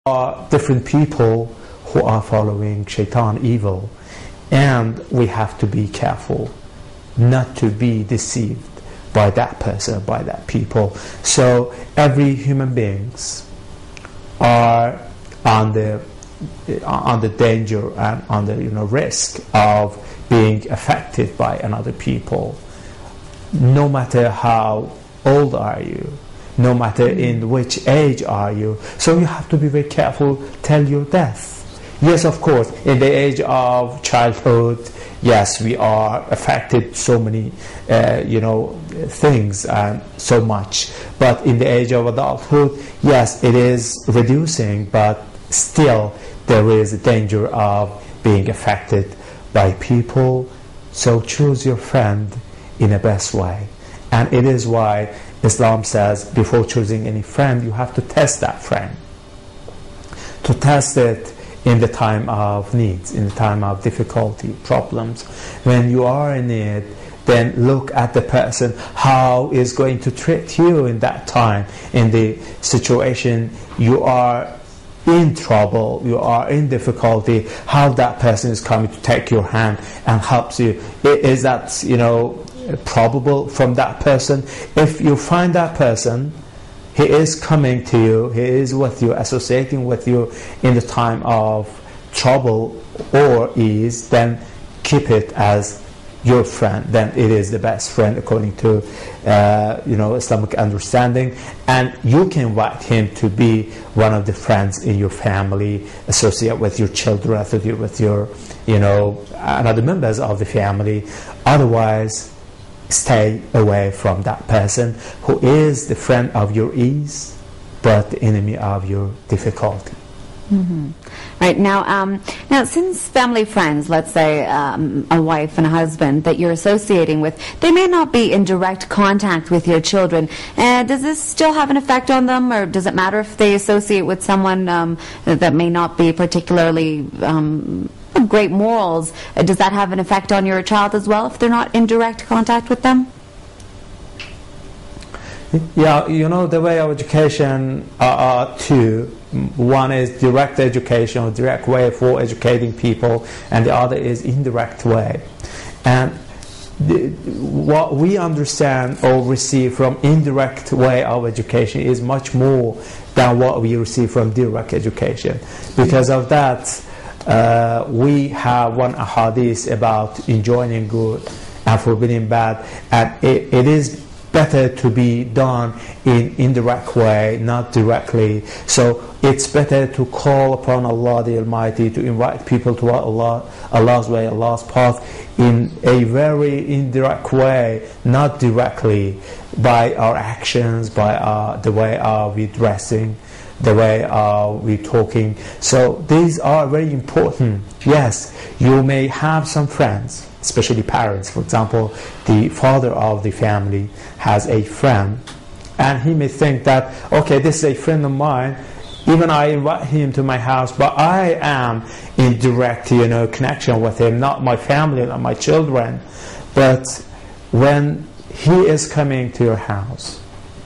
are different people who are following shaitan evil, and we have to be careful not to be deceived by that person, by that people. So every human beings are on the danger and on the risk of being affected by another people, no matter how old are you, no matter in which age are you. So you have to be very careful till your death. Yes, of course, in the age of childhood, yes, we are affected so many things and so much, but in the age of adulthood, yes, it is reducing, but still there is a danger of being affected by people. So choose your friend in the best way, and it is why Islam says before choosing any friend you have to test that friend, to test it in the time of needs, in the time of difficulty, problems. When you are in need, then look at the person, how is going to treat you in that time, in the situation you are in trouble, you are in difficulty, how that person is coming to take your hand and helps you. Is that probable from that person? If you find that person, he is coming to you, he is with you, associating with you in the time of trouble or ease, then keep it as your friend. Then it is the best friend according to Islamic understanding, and you can invite him to be one of the friends in your family, associate with your children, associate with your other members of the family. Otherwise, stay away from that person who is the friend of your ease but the enemy of your difficulty. Right, now since family friends, let's say a wife and a husband that you're associating with, they may not be in direct contact with your children, does this still have an effect on them, or does it matter if they associate with someone that may not be particularly great morals? Does that have an effect on your child as well if they're not in direct contact with them? Yeah, the way of education are two. One is direct education, or direct way for educating people, and the other is indirect way. And what we understand or receive from indirect way of education is much more than what we receive from direct education. Because of that, we have one hadith about enjoining good and forbidding bad, and it is better to be done in indirect way, not directly. So it's better to call upon Allah the Almighty, to invite people to Allah's way, Allah's path, in a very indirect way, not directly, by our actions, by the way we dressing, the way we talking. So these are very important. Yes, you may have some friends, especially parents. For example, the father of the family has a friend, and he may think that, okay, this is a friend of mine, even I invite him to my house, but I am in direct connection with him, not my family, not my children. But when he is coming to your house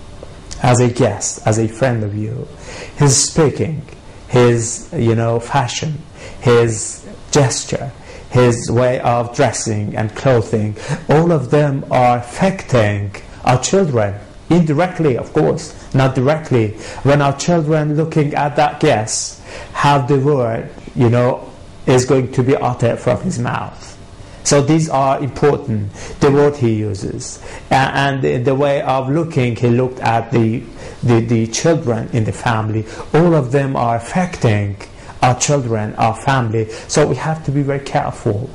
as a guest, as a friend of you, his speaking, his fashion, his gesture, his way of dressing and clothing, all of them are affecting our children, indirectly, of course, not directly. When our children looking at that guest, how the word is going to be uttered from his mouth. So these are important, the word he uses, and the way of looking, he looked at the children in the family. All of them are affecting our children, our family. So we have to be very careful.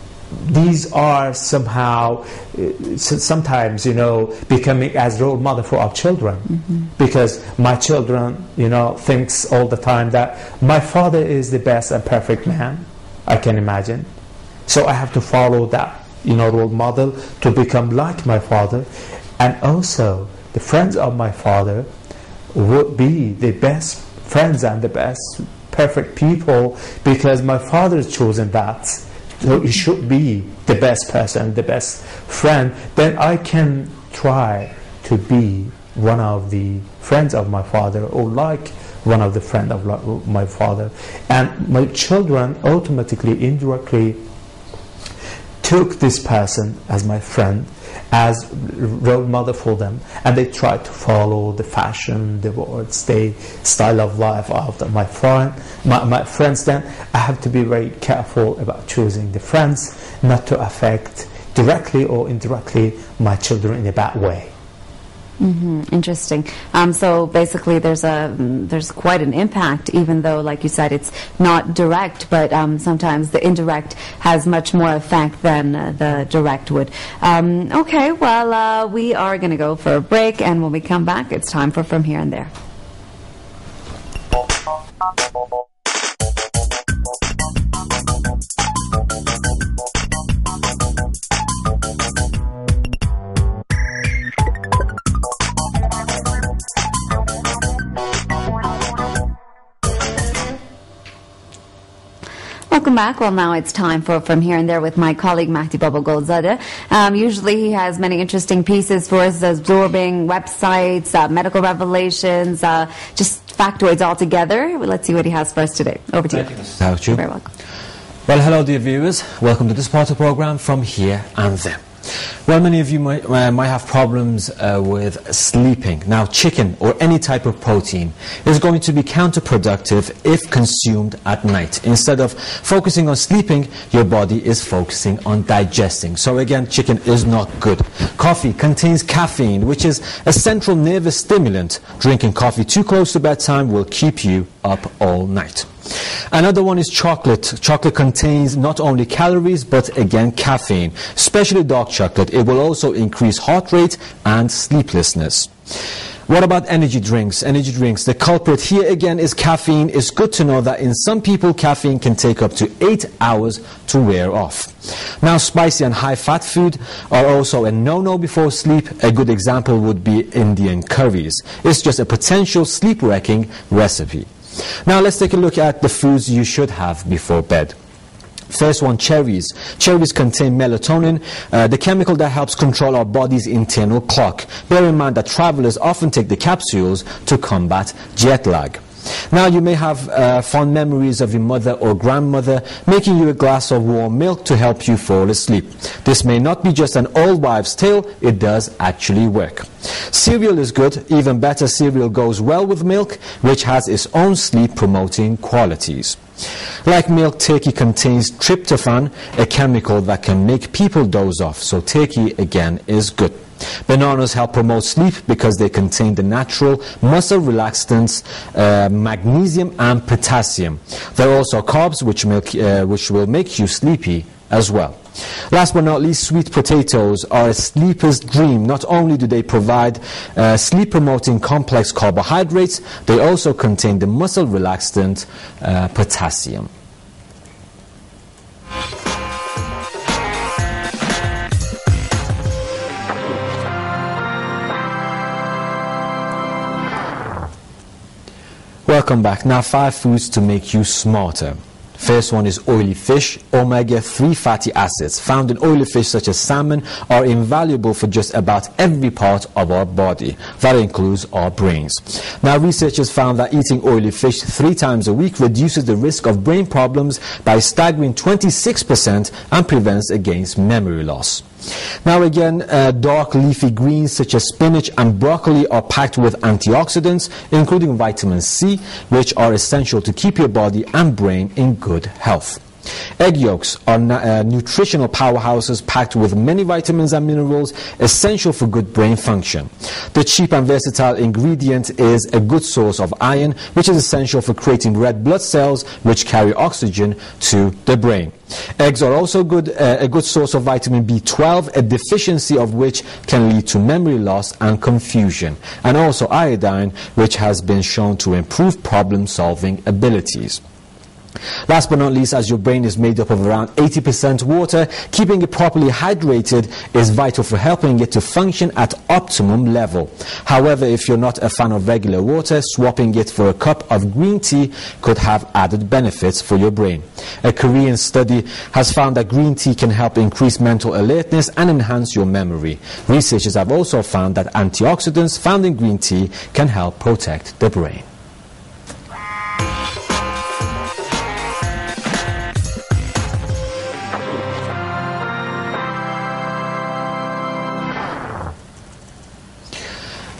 These are somehow, sometimes, becoming as role model for our children. Because my children, thinks all the time that my father is the best and perfect man I can imagine. So I have to follow that, role model to become like my father. And also, the friends of my father would be the best friends and the best perfect people, because my father has chosen that. So he should be the best person, the best friend. Then I can try to be one of the friends of my father, or like one of the friend of my father. And my children automatically, indirectly took this person as my friend, as role model for them, and they try to follow the fashion, the words, the style of life of my friends. Then I have to be very careful about choosing the friends, not to affect directly or indirectly my children in a bad way. Interesting. So basically, there's quite an impact, even though, like you said, it's not direct. But sometimes the indirect has much more effect than the direct would. Okay, well, we are going to go for a break, and when we come back, it's time for From Here and There. Welcome back. Well, now it's time for From Here and There with my colleague Mahdi Baba Golzadeh. Usually he has many interesting pieces for us, absorbing websites, medical revelations, just factoids all together. Let's see what he has for us today. Over to you. Thank you. You're very welcome. Well, hello dear viewers. Welcome to this part of the program, From Here and There. Well, many of you might have problems with sleeping. Now, chicken or any type of protein is going to be counterproductive if consumed at night. Instead of focusing on sleeping, your body is focusing on digesting. So again, chicken is not good. Coffee contains caffeine, which is a central nervous stimulant. Drinking coffee too close to bedtime will keep you up all night. Another one is chocolate. Chocolate contains not only calories, but again caffeine, especially dark chocolate. It will also increase heart rate and sleeplessness. What about energy drinks? Energy drinks, the culprit here again is caffeine. It's good to know that in some people, caffeine can take up to 8 hours to wear off. Now, spicy and high-fat food are also a no-no before sleep. A good example would be Indian curries. It's just a potential sleep-wrecking recipe. Now let's take a look at the foods you should have before bed. First one, cherries. Cherries contain melatonin, the chemical that helps control our body's internal clock. Bear in mind that travelers often take the capsules to combat jet lag. Now you may have fond memories of your mother or grandmother making you a glass of warm milk to help you fall asleep. This may not be just an old wives' tale, it does actually work. Cereal is good. Even better, cereal goes well with milk, which has its own sleep-promoting qualities. Like milk, turkey contains tryptophan, a chemical that can make people doze off, so turkey again is good. Bananas help promote sleep because they contain the natural muscle relaxants, magnesium and potassium. There are also carbs which will make you sleepy as well. Last but not least, sweet potatoes are a sleeper's dream. Not only do they provide sleep-promoting complex carbohydrates, they also contain the muscle relaxant potassium. Welcome back. Now 5 foods to make you smarter. First one is oily fish. Omega-3 fatty acids found in oily fish such as salmon are invaluable for just about every part of our body. That includes our brains. Now researchers found that eating oily fish 3 times a week reduces the risk of brain problems by a staggering 26% and prevents against memory loss. Now again, dark leafy greens such as spinach and broccoli are packed with antioxidants, including vitamin C, which are essential to keep your body and brain in good health. Egg yolks are nutritional powerhouses packed with many vitamins and minerals essential for good brain function. The cheap and versatile ingredient is a good source of iron, which is essential for creating red blood cells which carry oxygen to the brain. Eggs are also a good source of vitamin B12, a deficiency of which can lead to memory loss and confusion, and also iodine, which has been shown to improve problem-solving abilities. Last but not least, as your brain is made up of around 80% water, keeping it properly hydrated is vital for helping it to function at optimum level. However, if you're not a fan of regular water, swapping it for a cup of green tea could have added benefits for your brain. A Korean study has found that green tea can help increase mental alertness and enhance your memory. Researchers have also found that antioxidants found in green tea can help protect the brain.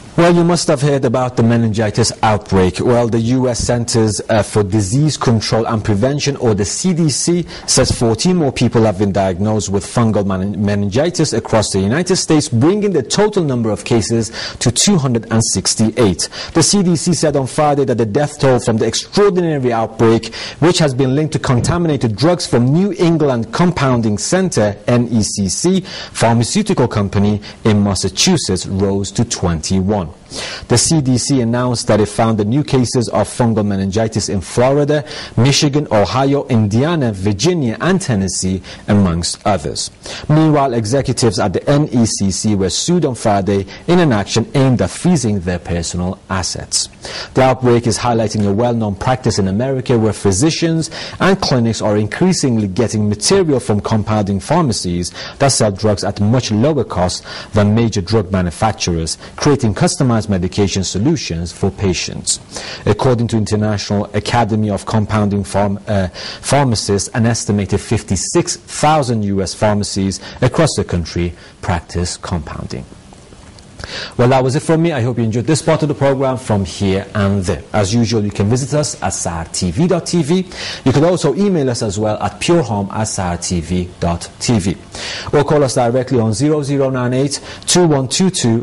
Well, you must have heard about the meningitis outbreak. Well, the U.S. Centers for Disease Control and Prevention, or the CDC, says 14 more people have been diagnosed with fungal meningitis across the United States, bringing the total number of cases to 268. The CDC said on Friday that the death toll from the extraordinary outbreak, which has been linked to contaminated drugs from New England Compounding Center, NECC, pharmaceutical company in Massachusetts, rose to 21. The CDC announced that it found the new cases of fungal meningitis in Florida, Michigan, Ohio, Indiana, Virginia, and Tennessee, amongst others. Meanwhile, executives at the NECC were sued on Friday in an action aimed at freezing their personal assets. The outbreak is highlighting a well-known practice in America where physicians and clinics are increasingly getting material from compounding pharmacies that sell drugs at much lower cost than major drug manufacturers, creating customized medication solutions for patients. According to International Academy of Compounding Pharmacists, an estimated 56,000 U.S. pharmacies across the country practice compounding. Well, that was it from me. I hope you enjoyed this part of the program from here and there. As usual, you can visit us at sahartv.tv. You can also email us as well at purehome@sahartv.tv. Or call us directly on 0098 2122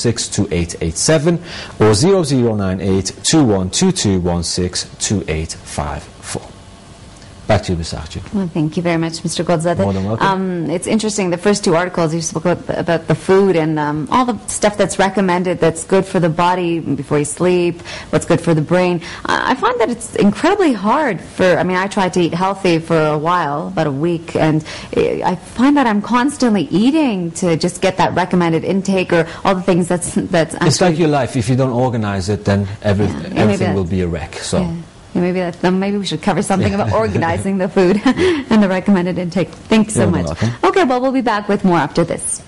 162887 or 0098 2122 162854. Back to you, Ms. Archie. Well, thank you very much, Mr. Goldzadeh. More than welcome. It's interesting, the first two articles you spoke about the food and all the stuff that's recommended that's good for the body before you sleep, what's good for the brain. I find that it's incredibly hard I tried to eat healthy for a while, about a week, and I find that I'm constantly eating to just get that recommended intake or all the things that's It's like your life. If you don't organize it, then everything will be a wreck. So. Yeah. Maybe we should cover something about organizing the food and the recommended intake. Thanks so much. Welcome. Okay, well, we'll be back with more after this.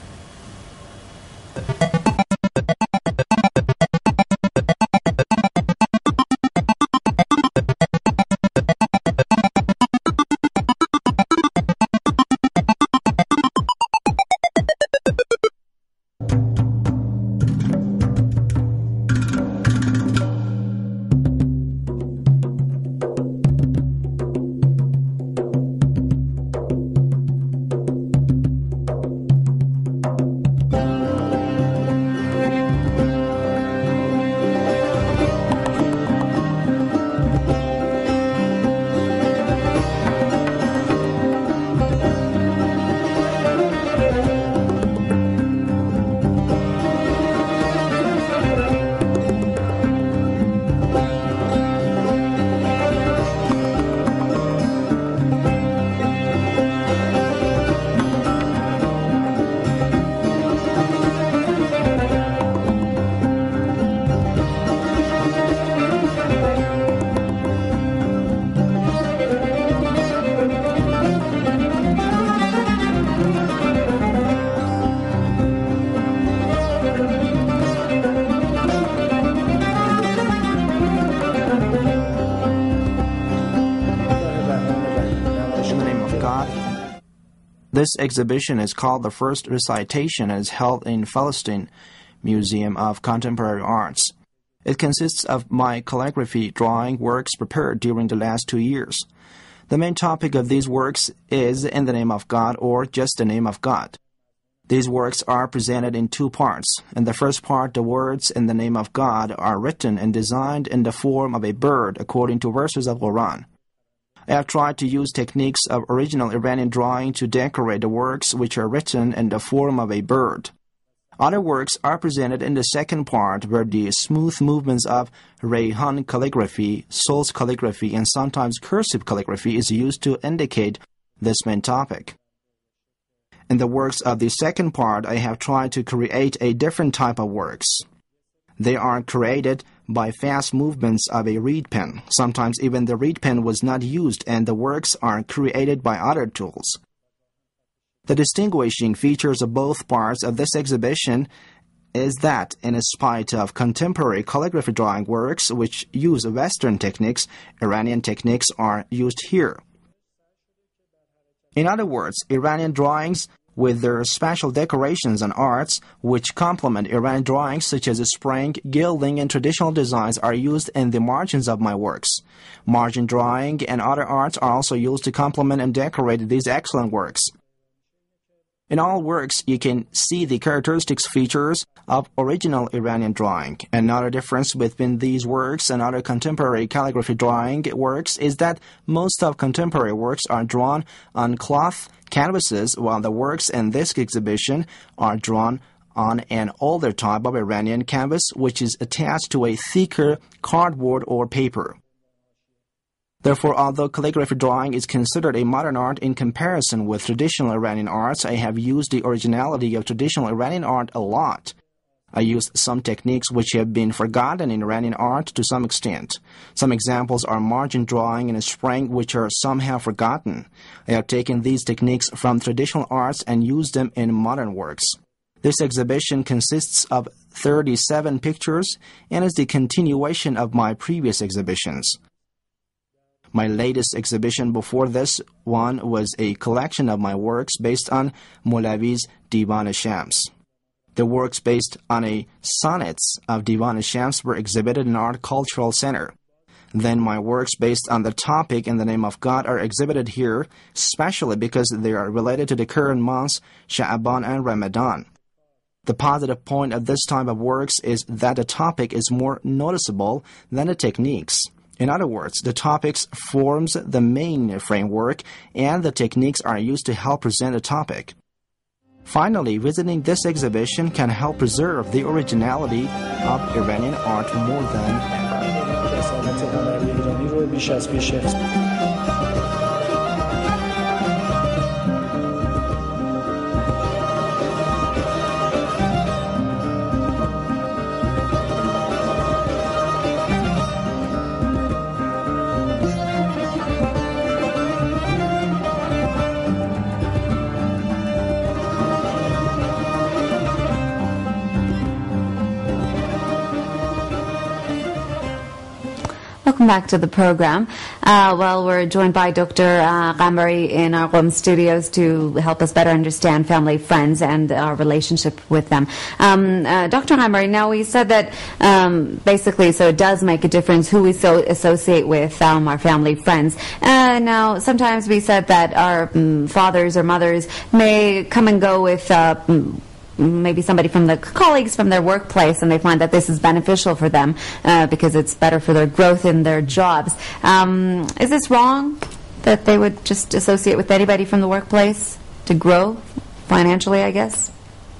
This exhibition is called The First Recitation and is held in Palestine Museum of Contemporary Arts. It consists of my calligraphy drawing works prepared during the last 2 years. The main topic of these works is In the Name of God or Just the Name of God. These works are presented in two parts. In the first part, the words In the Name of God are written and designed in the form of a bird according to verses of Quran. I have tried to use techniques of original Iranian drawing to decorate the works which are written in the form of a bird. Other works are presented in the second part where the smooth movements of Rayhan calligraphy, Sol's calligraphy, and sometimes cursive calligraphy is used to indicate this main topic. In the works of the second part, I have tried to create a different type of works. They are created by fast movements of a reed pen. Sometimes even the reed pen was not used and the works are created by other tools. The distinguishing features of both parts of this exhibition is that, in spite of contemporary calligraphy drawing works which use Western techniques, Iranian techniques are used here. In other words, Iranian drawings with their special decorations and arts, which complement Iranian drawings such as spraying, gilding, and traditional designs are used in the margins of my works. Margin drawing and other arts are also used to complement and decorate these excellent works. In all works, you can see the characteristic features of original Iranian drawing. Another difference between these works and other contemporary calligraphy drawing works is that most of contemporary works are drawn on cloth canvases, while the works in this exhibition are drawn on an older type of Iranian canvas, which is attached to a thicker cardboard or paper. Therefore, although calligraphy drawing is considered a modern art in comparison with traditional Iranian arts, I have used the originality of traditional Iranian art a lot. I used some techniques which have been forgotten in Iranian art to some extent. Some examples are margin drawing and spraying, which are somehow forgotten. I have taken these techniques from traditional arts and used them in modern works. This exhibition consists of 37 pictures and is the continuation of my previous exhibitions. My latest exhibition before this one was a collection of my works based on Molavi's Divan-e-Shams. The works based on a sonnets of Divan-e-Shams were exhibited in Art Cultural Center. Then my works based on the topic In the Name of God are exhibited here, especially because they are related to the current months, Sha'aban and Ramadan. The positive point of this type of works is that the topic is more noticeable than the techniques. In other words, the topics forms the main framework and the techniques are used to help present the topic. Finally, visiting this exhibition can help preserve the originality of Iranian art more than ever. Welcome back to the program. We're joined by Dr. Qamari in our Qom studios to help us better understand family, friends, and our relationship with them. Dr. Qamari, now we said that basically, so it does make a difference who we associate with our family, friends. Now, sometimes we said that our fathers or mothers may come and go with maybe somebody from the colleagues from their workplace, and they find that this is beneficial for them because it's better for their growth in their jobs. Is this wrong that they would just associate with anybody from the workplace to grow financially, I guess?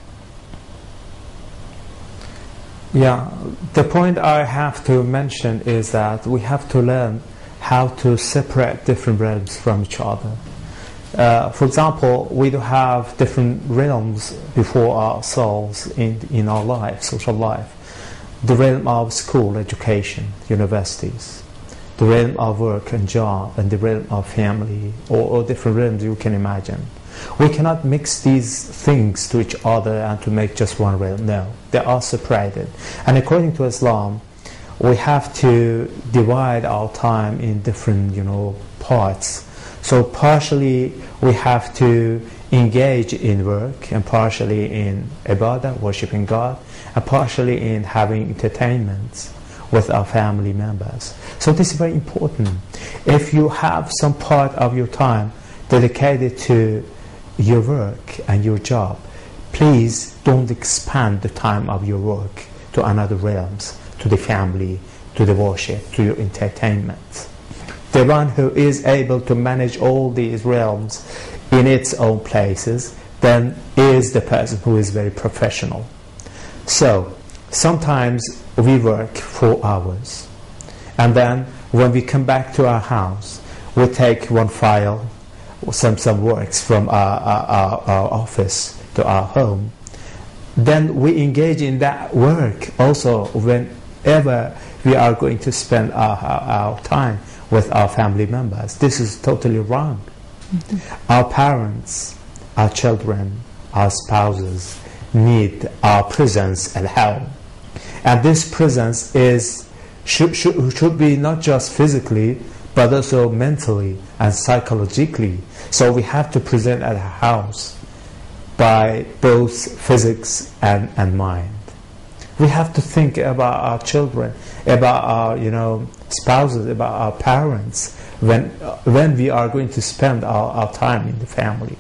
Yeah, the point I have to mention is that we have to learn how to separate different realms from each other. For example, we do have different realms before ourselves in our life, social life. The realm of school, education, universities, the realm of work and job, and the realm of family, or different realms you can imagine. We cannot mix these things to each other and to make just one realm. No, they are separated. And according to Islam, we have to divide our time in different, parts. So partially we have to engage in work, and partially in ibadah, worshipping God, and partially in having entertainments with our family members. So this is very important. If you have some part of your time dedicated to your work and your job, please don't expand the time of your work to another realms, to the family, to the worship, to your entertainment. The one who is able to manage all these realms in its own places then is the person who is very professional. So sometimes we work 4 hours, and then when we come back to our house, we take one file, some works from our office to our home. Then we engage in that work also whenever we are going to spend our time with our family members. This is totally wrong. Mm-hmm. Our parents, our children, our spouses need our presence at home. And this presence should be not just physically, but also mentally and psychologically. So we have to present at our house by both physics and mind. We have to think about our children, about our spouses, about our parents when we are going to spend our time in the family.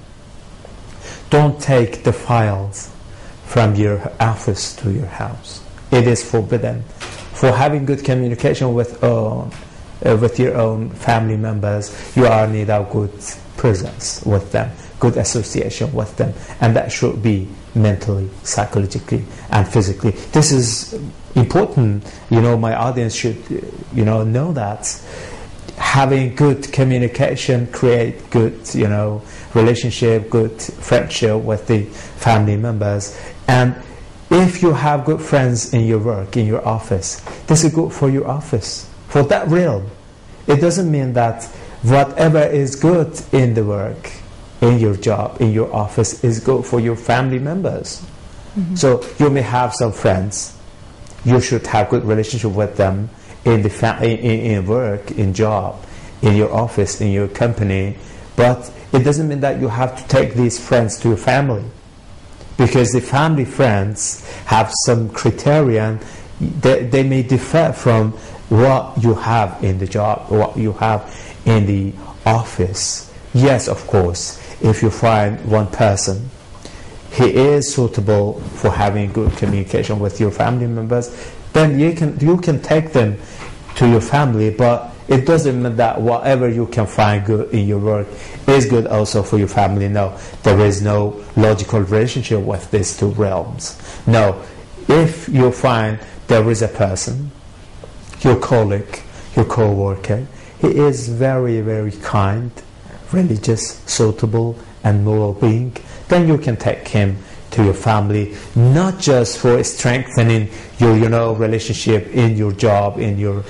Don't take the files from your office to your house. It is forbidden. For having good communication with your own family members, you are need a good presence with them, good association with them, and that should be mentally, psychologically, and physically. This is important. My audience should know that having good communication create good relationship, good friendship with the family members. And if you have good friends in your work, in your office, this is good for your office, for that realm. It doesn't mean that whatever is good in the work, in your job, in your office, is good for your family members. Mm-hmm. So you may have some friends. You should have good relationship with them in work, in job, in your office, in your company. But it doesn't mean that you have to take these friends to your family, because the family friends have some criterion. They may differ from what you have in the job, what you have in the office. Yes, of course, if you find one person, he is suitable for having good communication with your family members, then you can take them to your family, but it doesn't mean that whatever you can find good in your work is good also for your family. No, there is no logical relationship with these two realms. No, if you find there is a person, your colleague, your co-worker, he is very, very kind, religious, suitable, and moral being, then you can take him to your family, not just for strengthening your relationship in your job, in your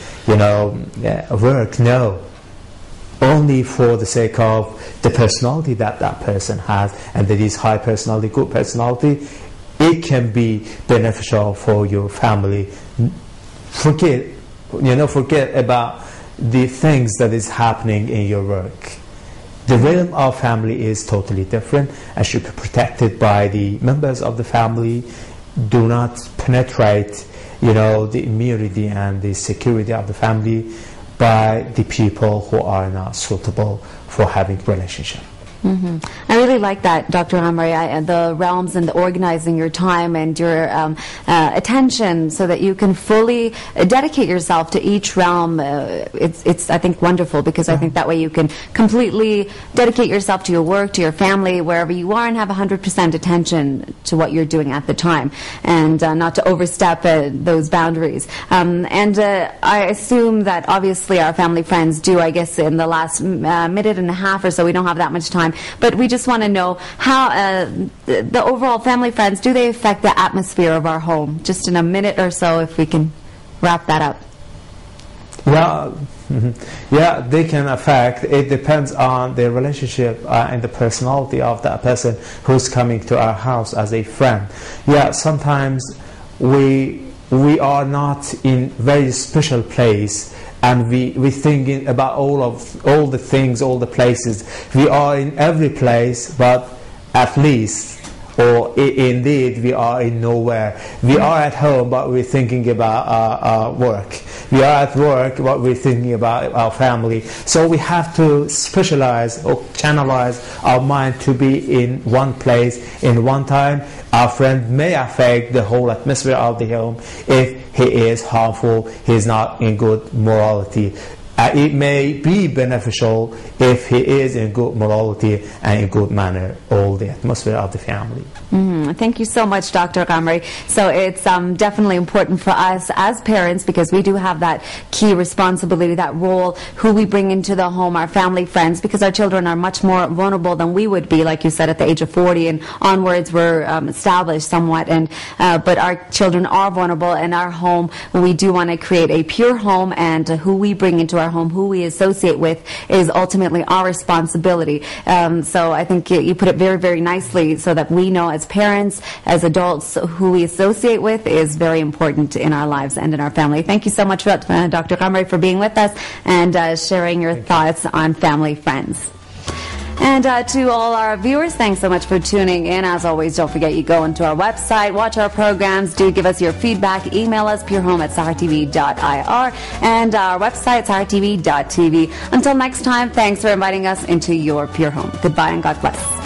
work. No, only for the sake of the personality that person has, and that is high personality, good personality. It can be beneficial for your family. Forget about the things that is happening in your work. The realm of family is totally different and should be protected by the members of the family. Do not penetrate, the immunity and the security of the family by the people who are not suitable for having relationship. Mm-hmm. I really like that, Dr. Ghamri, the realms and the organizing your time and your attention so that you can fully dedicate yourself to each realm. It's I think, wonderful, because I think that way you can completely dedicate yourself to your work, to your family, wherever you are, and have 100% attention to what you're doing at the time, and not to overstep those boundaries. I assume that obviously our family friends do, I guess, in the last minute and a half or so, we don't have that much time, but we just want to know how the overall family friends, do they affect the atmosphere of our home? Just in a minute or so, if we can wrap that up. Yeah, they can affect. It depends on the relationship and the personality of that person who's coming to our house as a friend. Yeah, sometimes we are not in very special place, and we thinking about all the things, all the places. We are in every place, but at least, or indeed, we are in nowhere. We are at home, but we're thinking about our work. We are at work, but we're thinking about our family. So we have to specialize or channelize our mind to be in one place, in one time. Our friend may affect the whole atmosphere of the home if he is harmful, he is not in good morality. It may be beneficial if he is in good morality and in good manner, all the atmosphere of the family. Thank you so much, Dr. Ghamri. So it's definitely important for us as parents, because we do have that key responsibility, that role, who we bring into the home, our family friends, because our children are much more vulnerable than we would be, like you said, at the age of 40 and onwards we're established somewhat, and but our children are vulnerable in our home. We do want to create a pure home, and who we bring into our home, who we associate with, is ultimately our responsibility. So I think you put it very, very nicely, so that we know as parents, as adults, who we associate with is very important in our lives and in our family. Thank you so much, Dr. Ghamri, for being with us and sharing your thoughts on family friends. And to all our viewers, thanks so much for tuning in. As always, don't forget you go onto our website, watch our programs, do give us your feedback, email us purehome@sahartv.ir and our website sahartv.tv. Until next time, thanks for inviting us into your Pure Home. Goodbye and God bless.